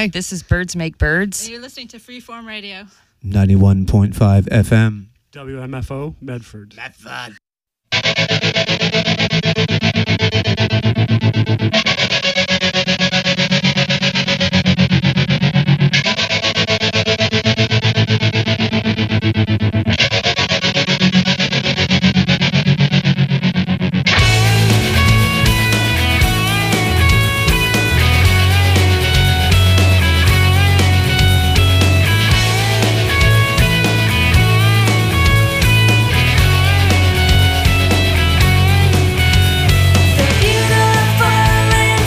Hi, this is Birds Make Birds. And you're listening to Freeform Radio. 91.5 FM. WMFO, Medford. Medford. The beautiful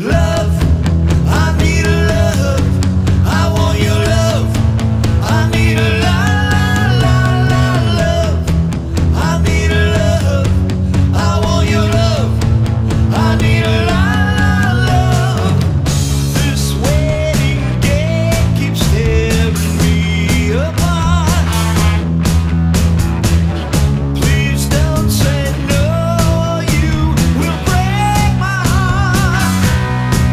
Love, I need a love. I want your love. I need a la la la la love. I need a love. I want your love. I need a la la love. This wedding day keeps tearing me apart. Please don't say no, you will break my heart.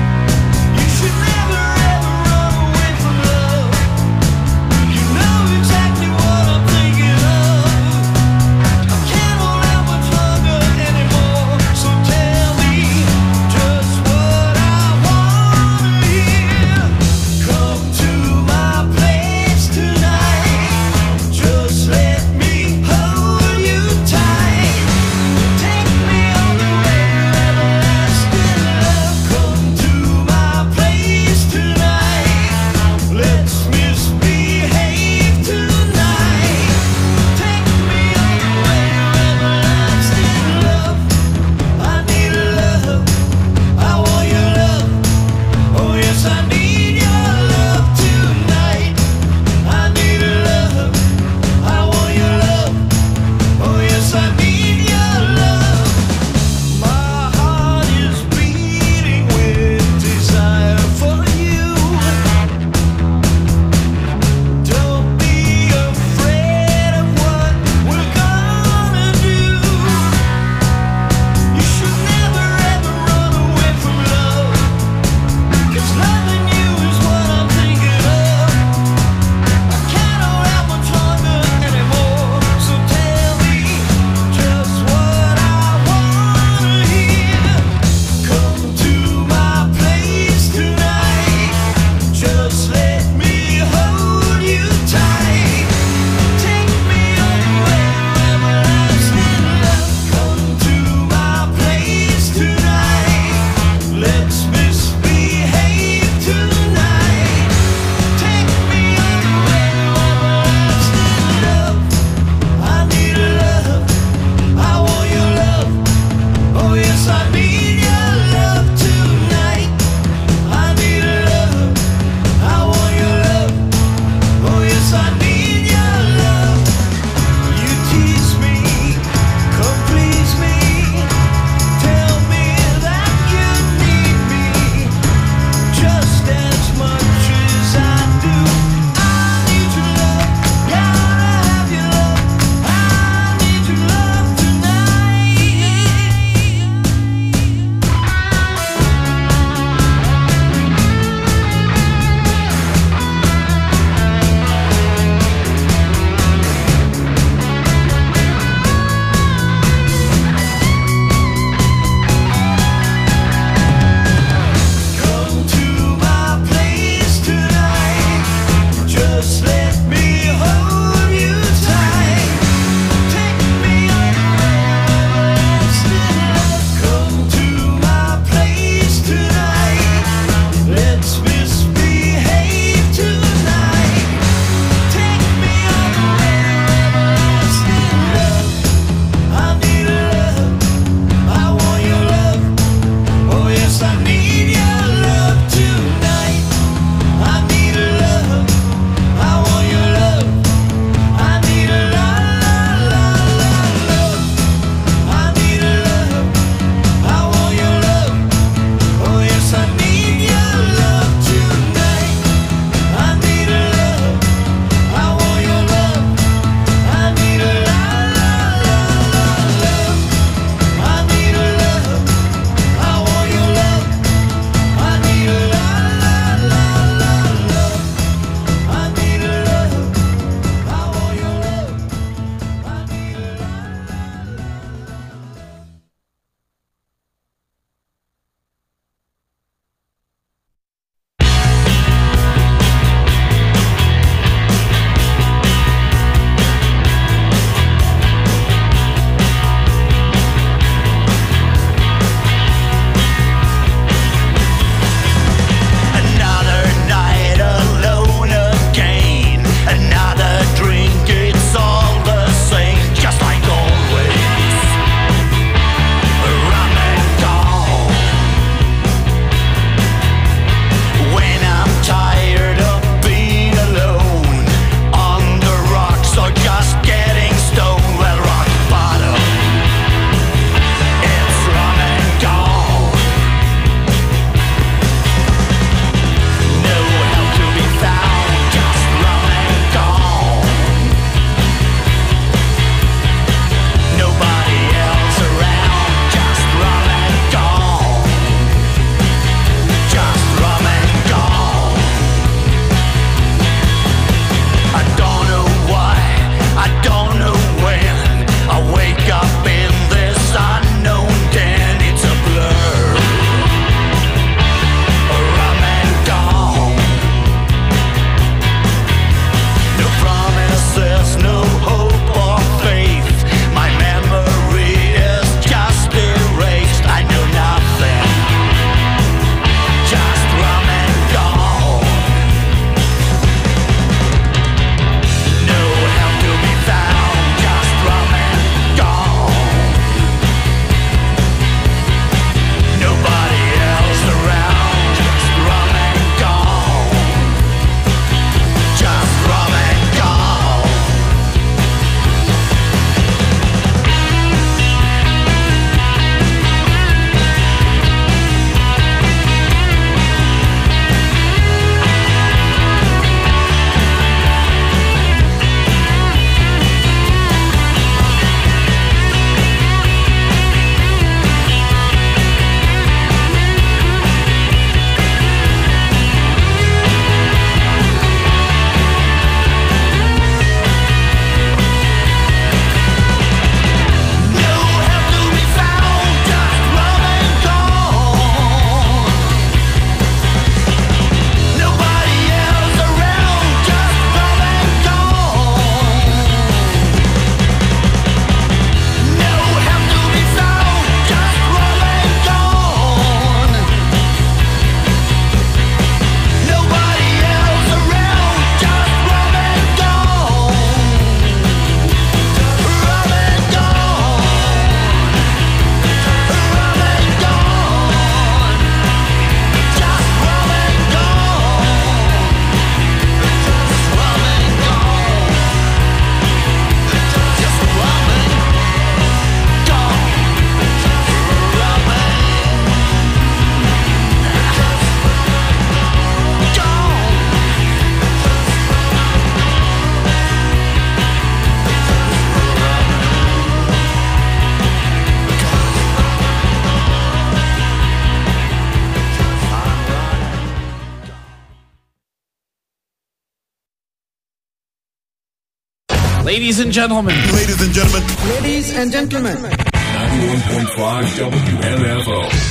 Ladies and gentlemen. Ladies and gentlemen. Ladies and gentlemen. 91.5 WMFO.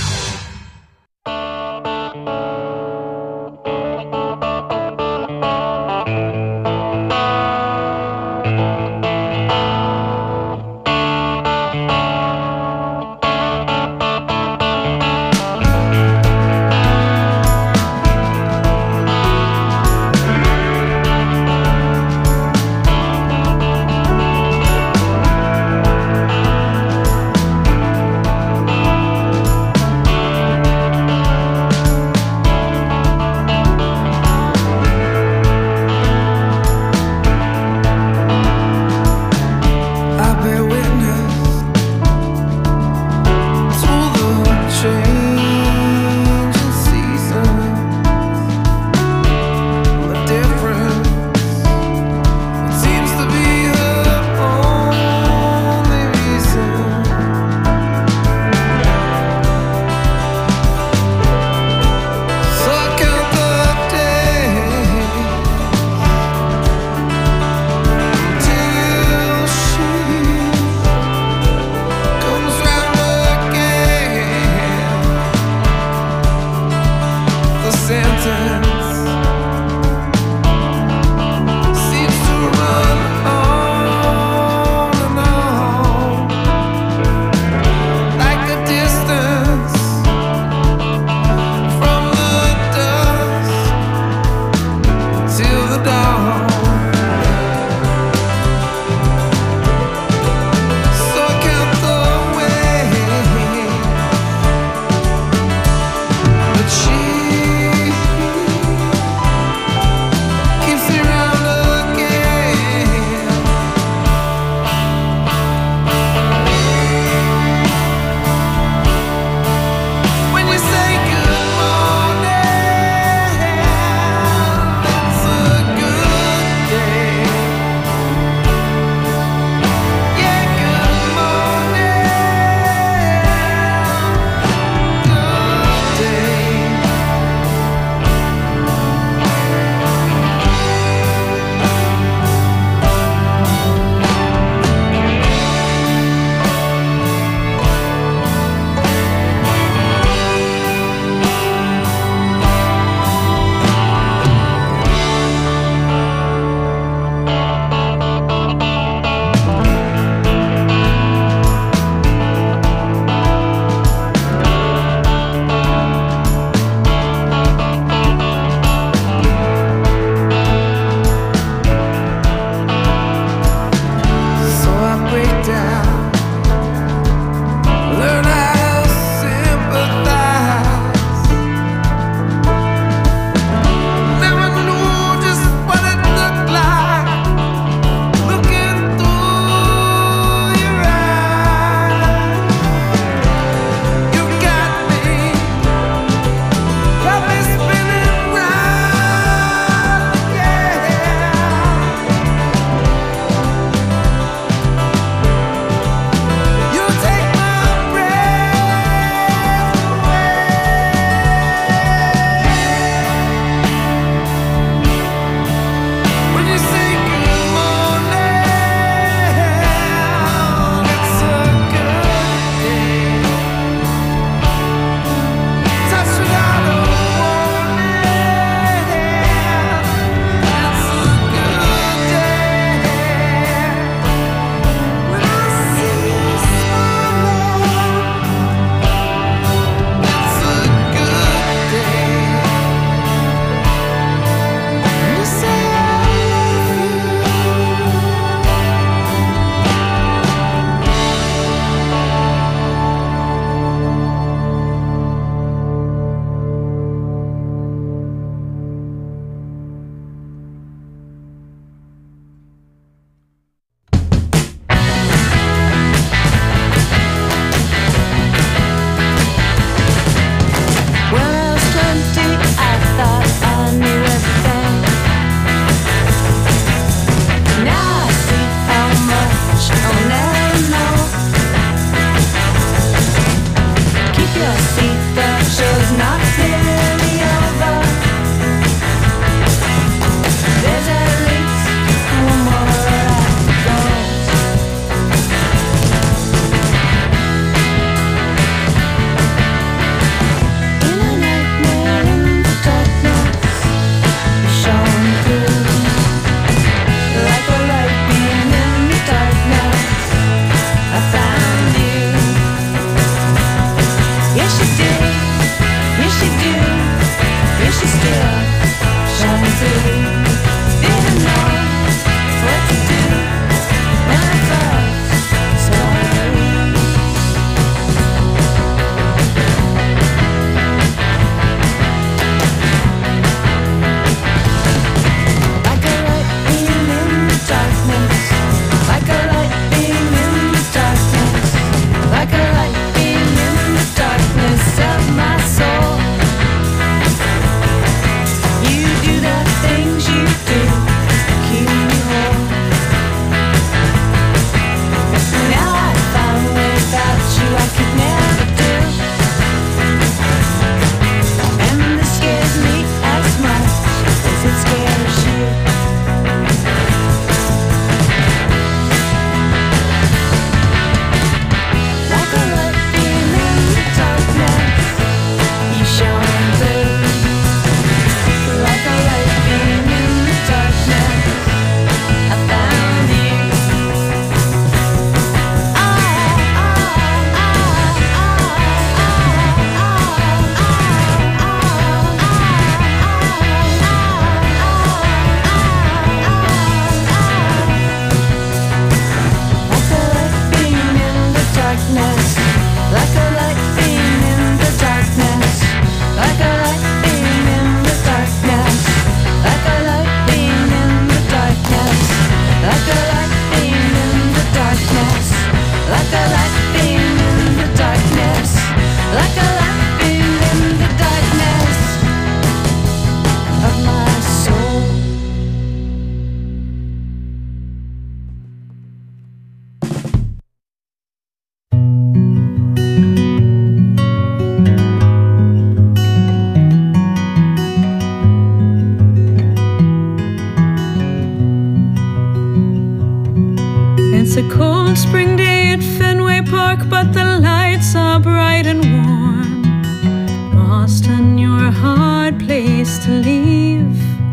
It's a cold spring day at Fenway Park, but the lights are bright and warm. Boston, you're a hard place to leave.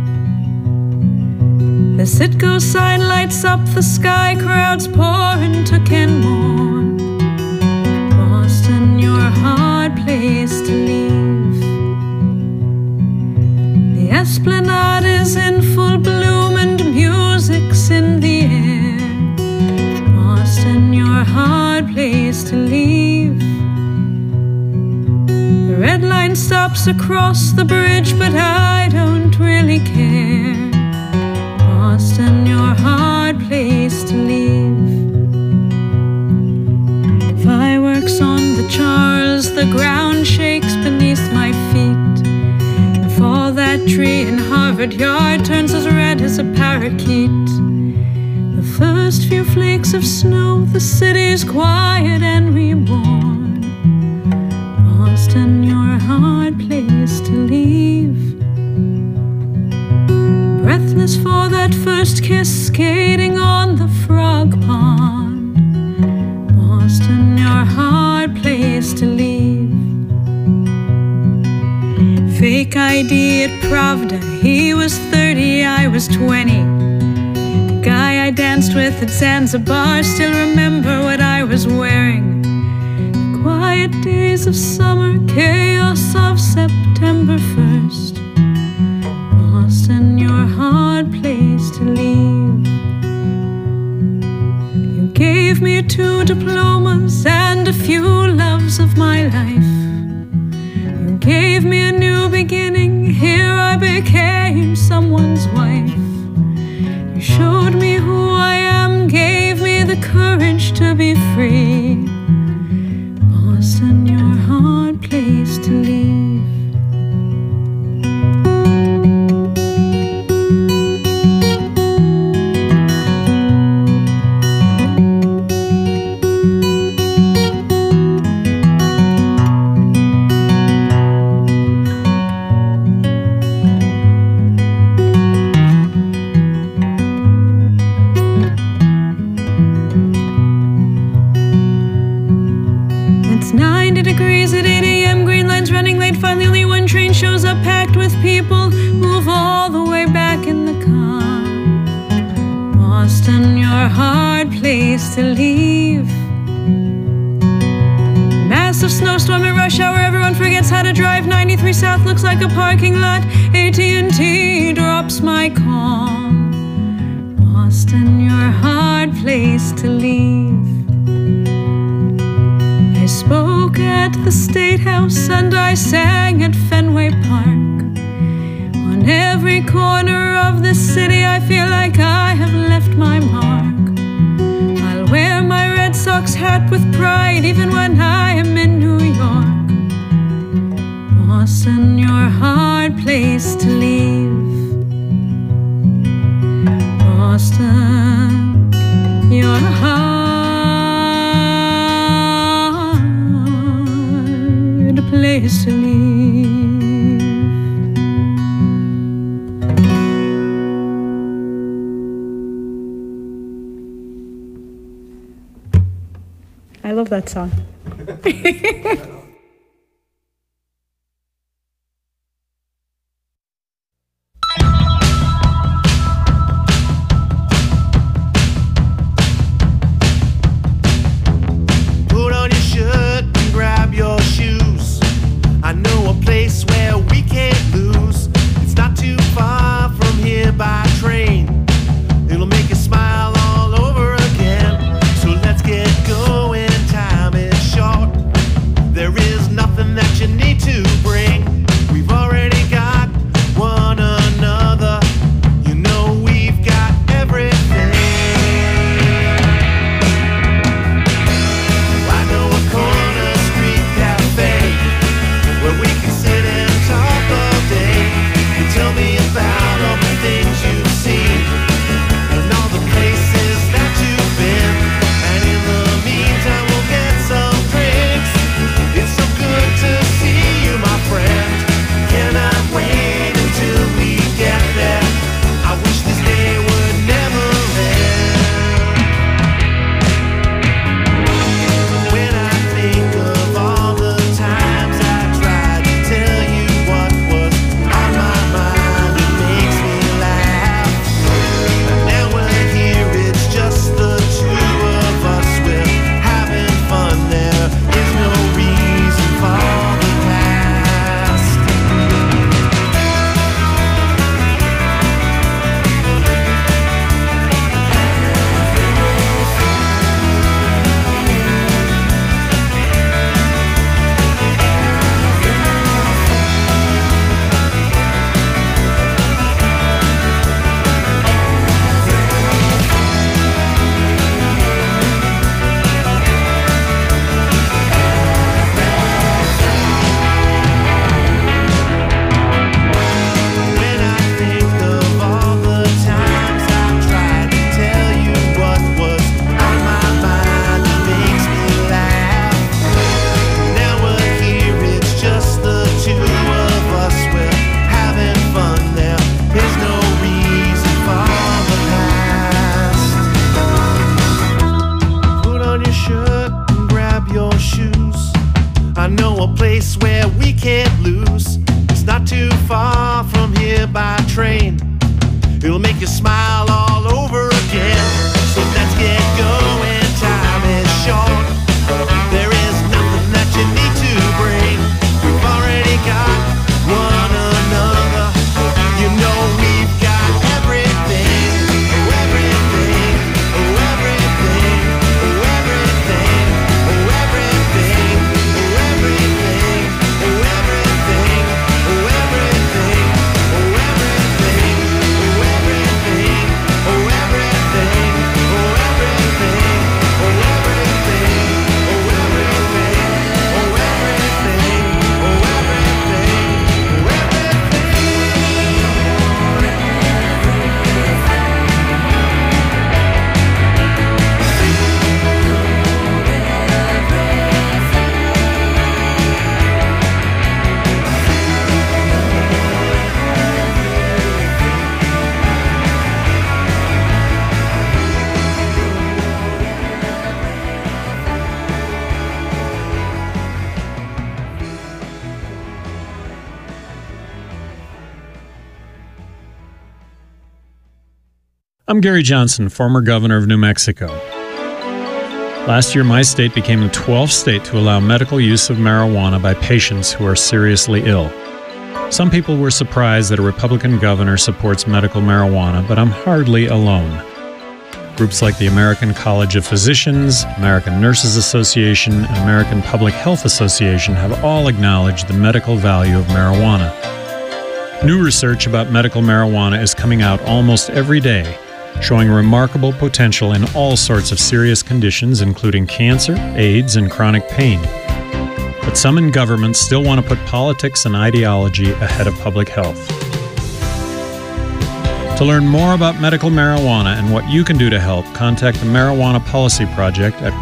The Citgo sign lights up the sky, crowds pour into Kenmore. Boston, you're a hard place to leave. The Esplanade is in full bloom and music's in the air. Boston, you're a hard place to leave. The red line stops across the bridge, but I don't really care. Boston, you're a hard place to leave. Fireworks on the Charles, the ground shakes beneath my feet. And for that tree in Harvard Yard turns as red as a parakeet. The first few flakes of snow, the city's quiet and reborn. Boston, you're a hard place to leave. Breathless for that first kiss, skating on the frog pond. Boston, you're a hard place to leave. Fake ID at Pravda, he was 30, I was 20. The guy I danced with at Zanzibar, still remember what I was wearing. The quiet days of summer, chaos of September 1st. Boston, you're a hard place to leave. You gave me 2 diplomas and a few loves of my life. You gave me a new beginning, here I became someone's wife. You showed me who I am, gave me the courage to be free. Boston, you're a hard place to leave. Shows up packed with people, move all the way back in the car. Boston, you're a hard place to leave. Massive snowstorm at rush hour, everyone forgets how to drive. 93 South looks like a parking lot. AT&T drops my call. Boston, you're a hard place to leave. I spoke at the State House and I sang at Fenway Park. On every corner of the city I feel like I have left my mark. I'll wear my Red Sox hat with pride even when I am in New York. Boston, you're a hard place to leave. Boston, you're a hard place to leave. I love that song. There there by train. It'll make you smile all over again. So let's get going, time is short. There is nothing that you need to bring. We've already got one another. You know we've got everything, oh everything, oh everything, oh everything, oh everything, oh everything, oh everything, oh everything, oh everything, oh everything, oh everything, oh everything, oh everything, oh everything, oh everything, oh everything, oh I'm Gary Johnson, former governor of New Mexico. Last year, my state became the 12th state to allow medical use of marijuana by patients who are seriously ill. Some people were surprised that a Republican governor supports medical marijuana, but I'm hardly alone. Groups like the American College of Physicians, American Nurses Association, and American Public Health Association have all acknowledged the medical value of marijuana. New research about medical marijuana is coming out almost every day, showing remarkable potential in all sorts of serious conditions, including cancer, AIDS, and chronic pain. But some in government still want to put politics and ideology ahead of public health. To learn more about medical marijuana and what you can do to help, contact the Marijuana Policy Project at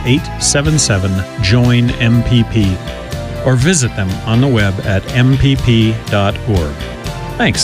1-877-JOIN-MPP or visit them on the web at mpp.org. Thanks.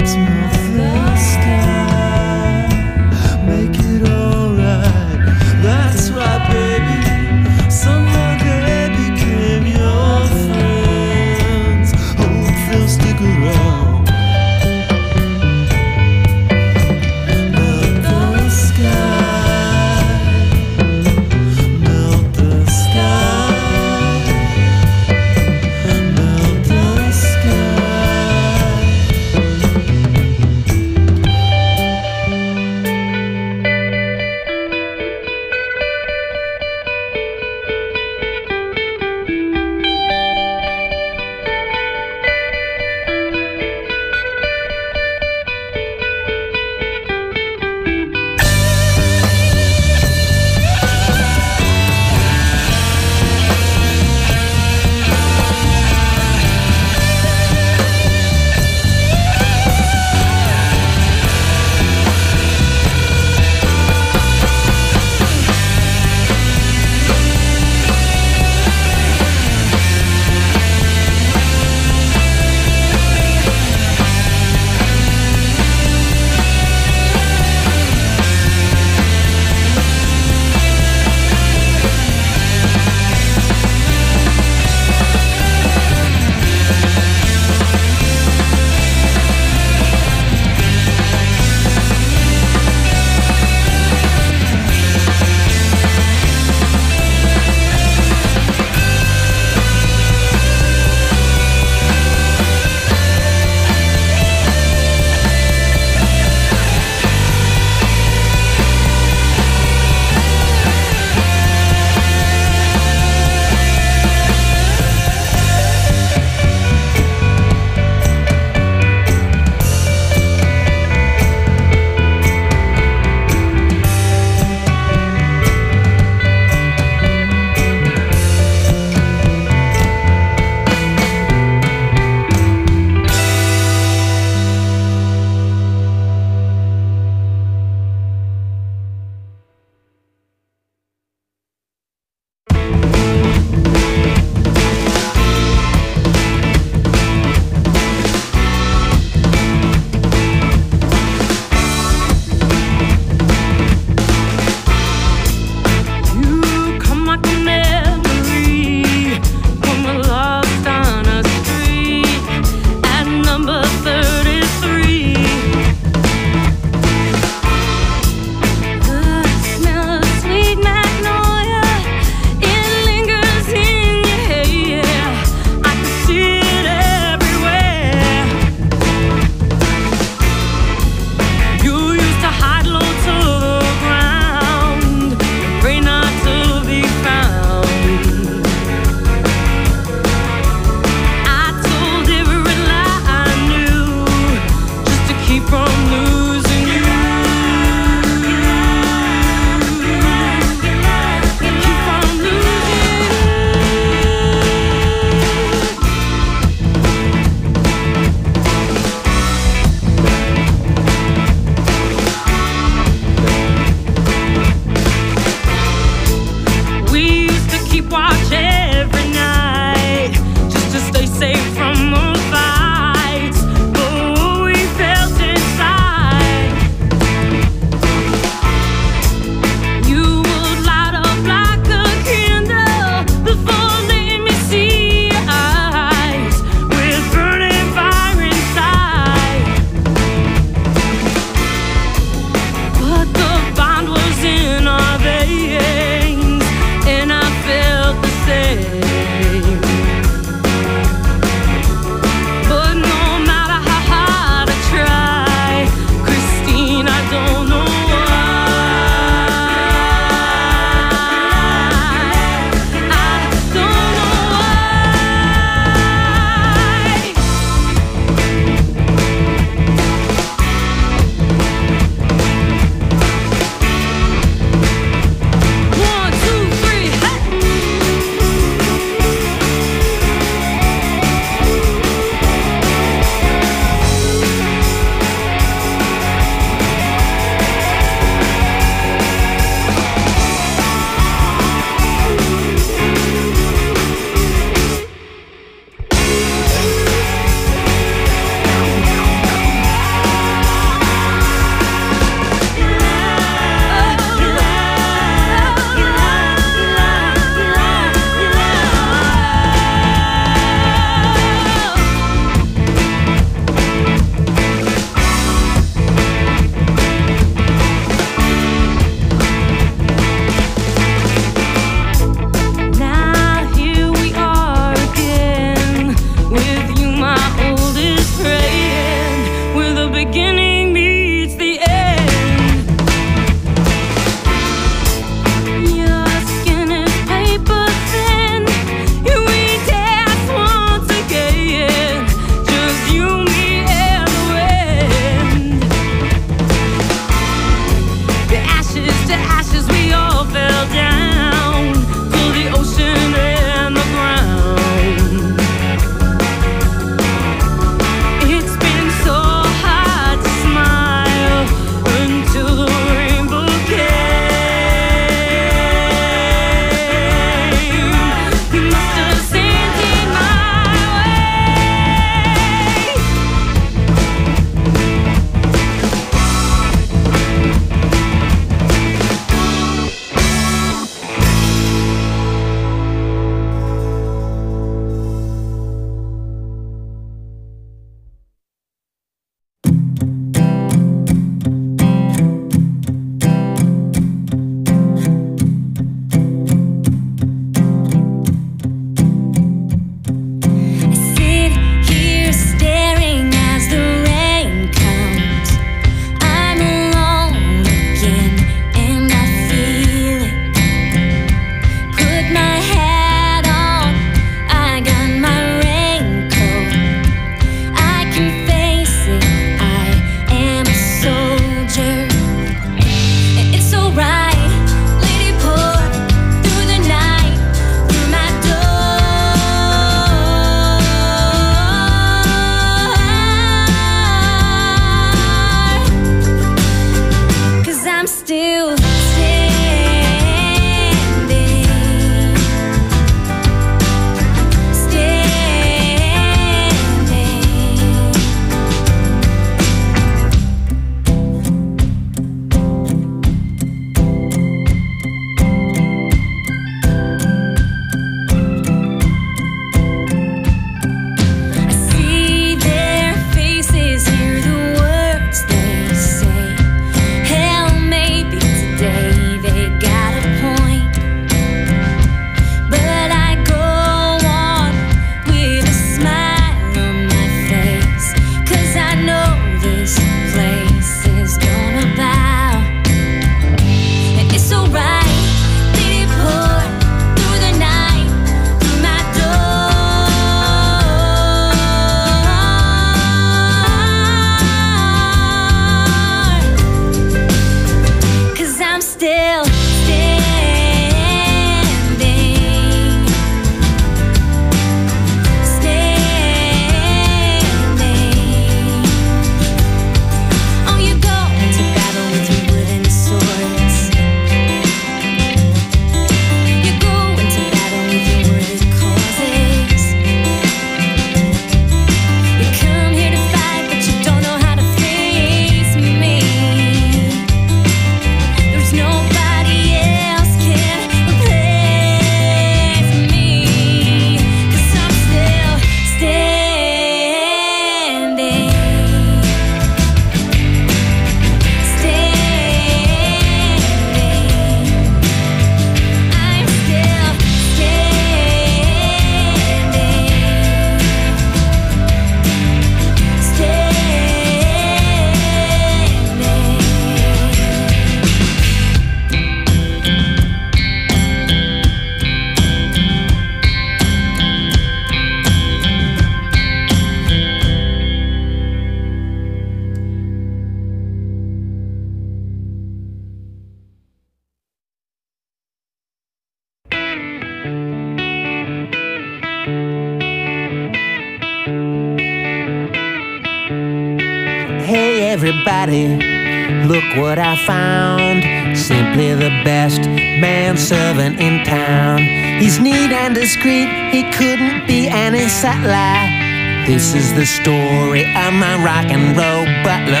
everybody, look what I found. Simply the best manservant in town. He's neat and discreet, he couldn't be any subtler. This is the story of my rock and roll butler.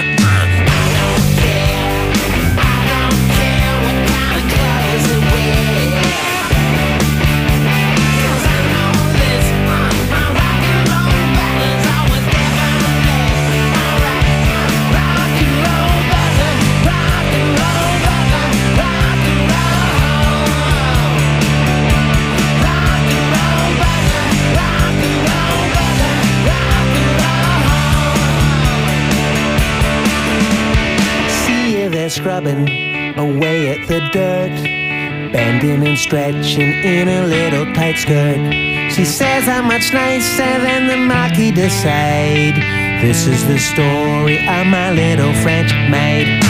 Scrubbing away at the dirt, bending and stretching in a little tight skirt. She says I'm much nicer than the Marquis de Sade. This is the story of my little French maid.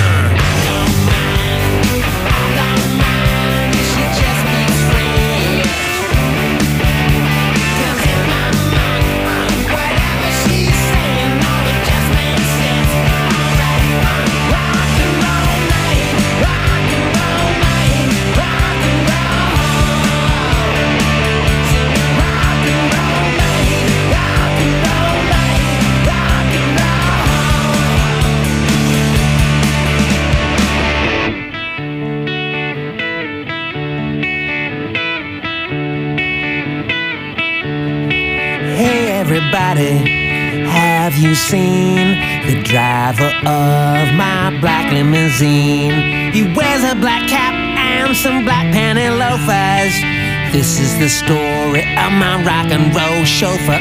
Have you seen the driver of my black limousine? He wears a black cap and some black panty loafers. This is the story of my rock and roll chauffeur.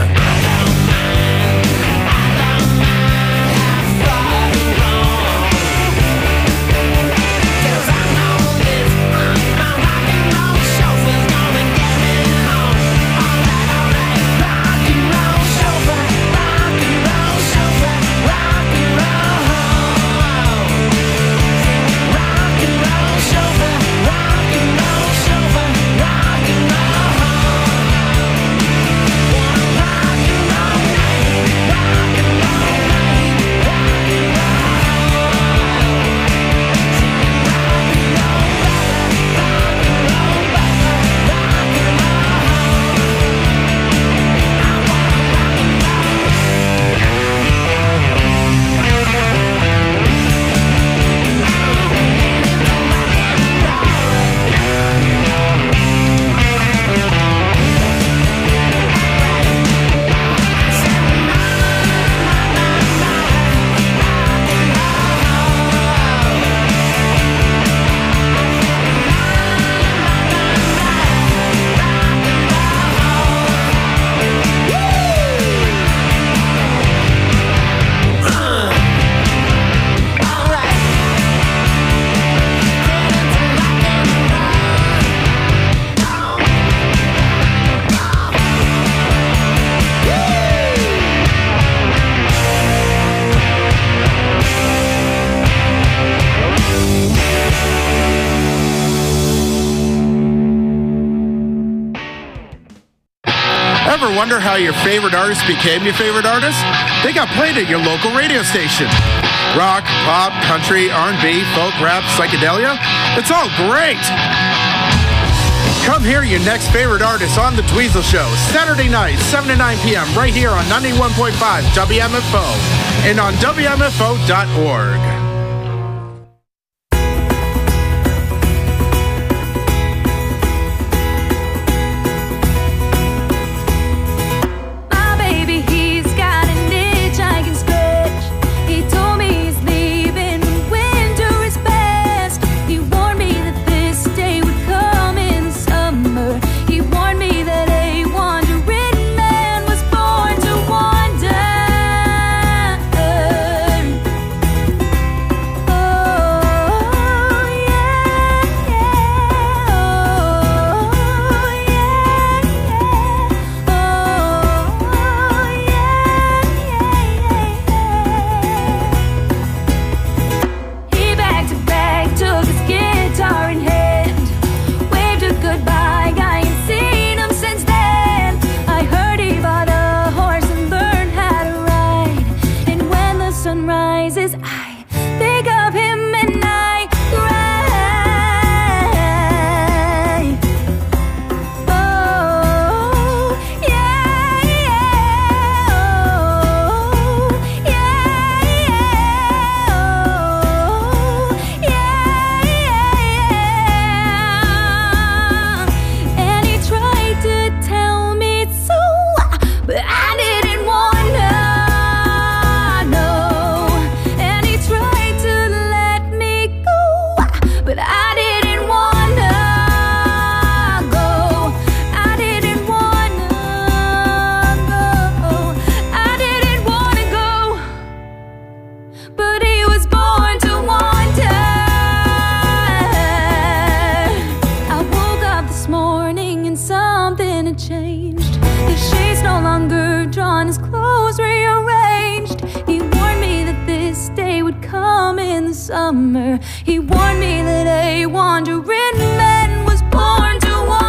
Wonder how your favorite artist became your favorite artist? They got played at your local radio station. Rock, pop, country, R&B, folk, rap, psychedelia. It's all great. Come hear your next favorite artist on The Dweezil Show, Saturday night, 7 to 9 p.m. right here on 91.5 WMFO and on WMFO.org. had changed. The shades no longer drawn, his clothes rearranged. He warned me that this day would come in the summer. He warned me that a wandering man was born to wander.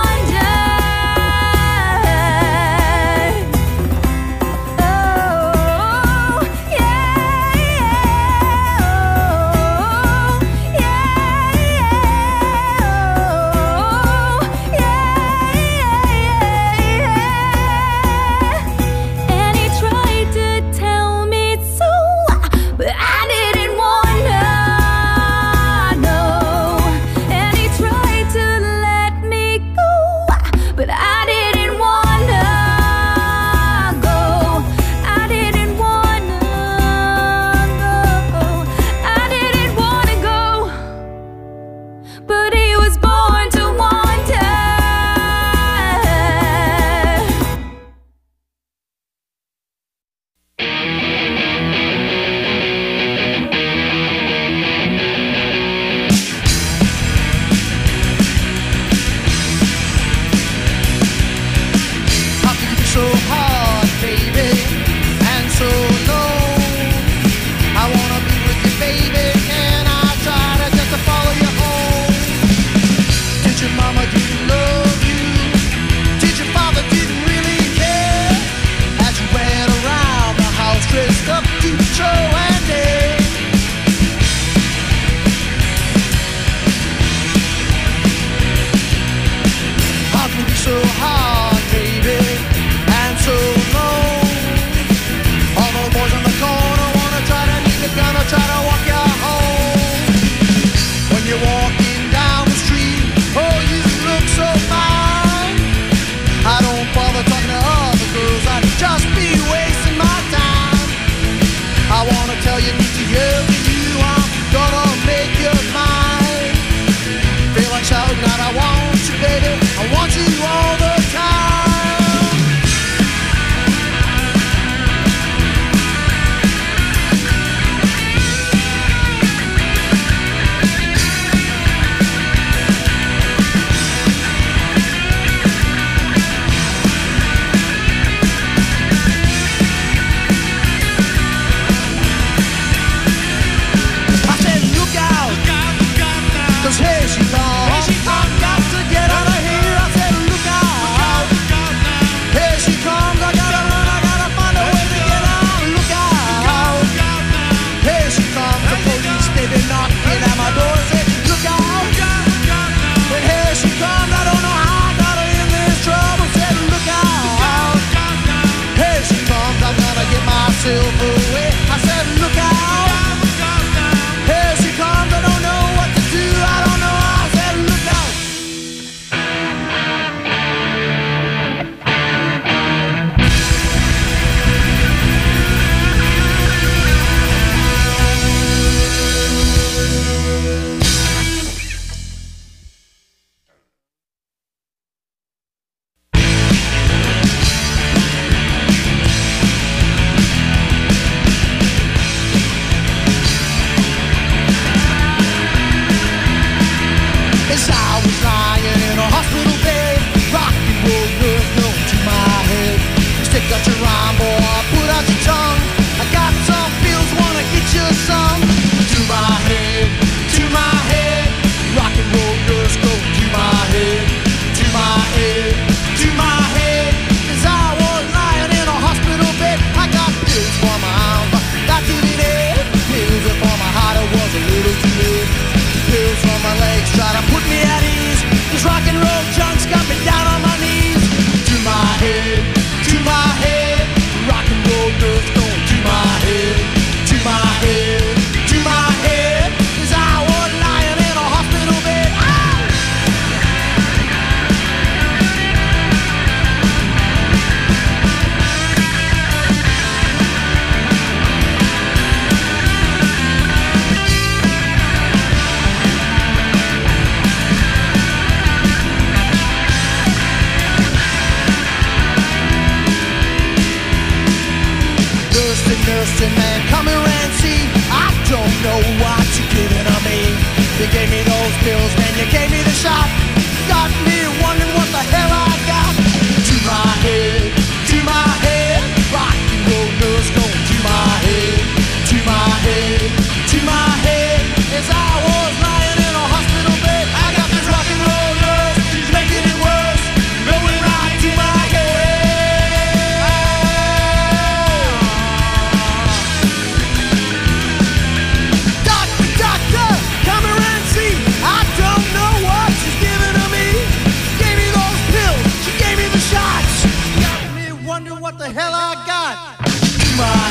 I want you, baby. I want you all the time.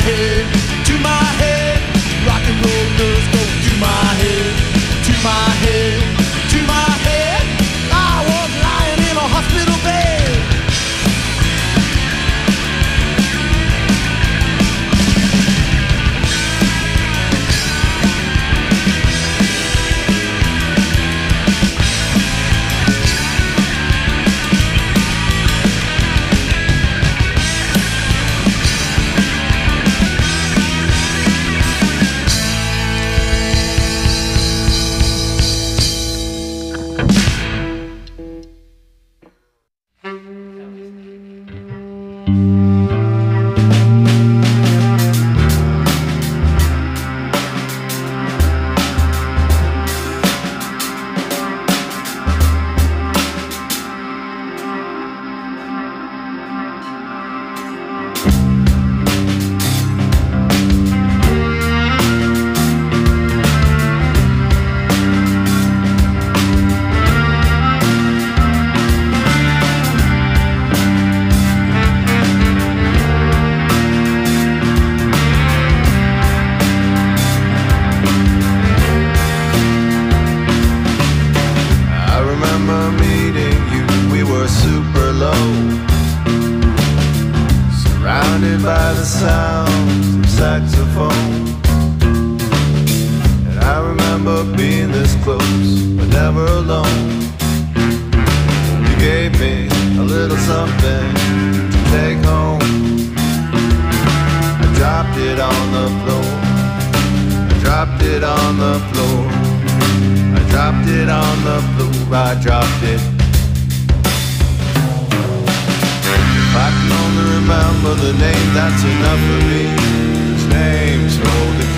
head, to my head. Rock and roll does go to my head, to my head, to my head. I was lying in a hospital bed. If I can only remember the name, that's enough for me. His name's Holding